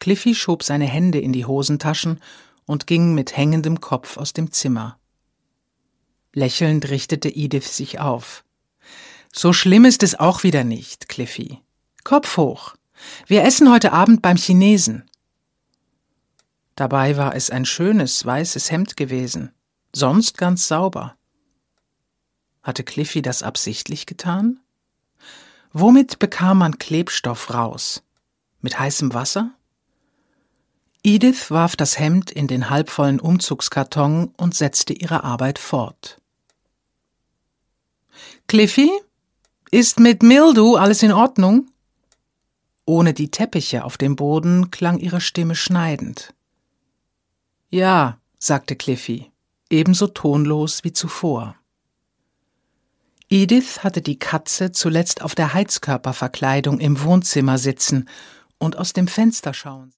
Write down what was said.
Cliffy schob seine Hände in die Hosentaschen und ging mit hängendem Kopf aus dem Zimmer. Lächelnd richtete Edith sich auf. »So schlimm ist es auch wieder nicht, Cliffy. Kopf hoch. Wir essen heute Abend beim Chinesen.« Dabei war es ein schönes, weißes Hemd gewesen, sonst ganz sauber. Hatte Cliffy das absichtlich getan? Womit bekam man Klebstoff raus? Mit heißem Wasser? Edith warf das Hemd in den halbvollen Umzugskarton und setzte ihre Arbeit fort. »Cliffy, ist mit Mildew alles in Ordnung?« Ohne die Teppiche auf dem Boden klang ihre Stimme schneidend. »Ja«, sagte Cliffy, ebenso tonlos wie zuvor. Edith hatte die Katze zuletzt auf der Heizkörperverkleidung im Wohnzimmer sitzen und aus dem Fenster schauen.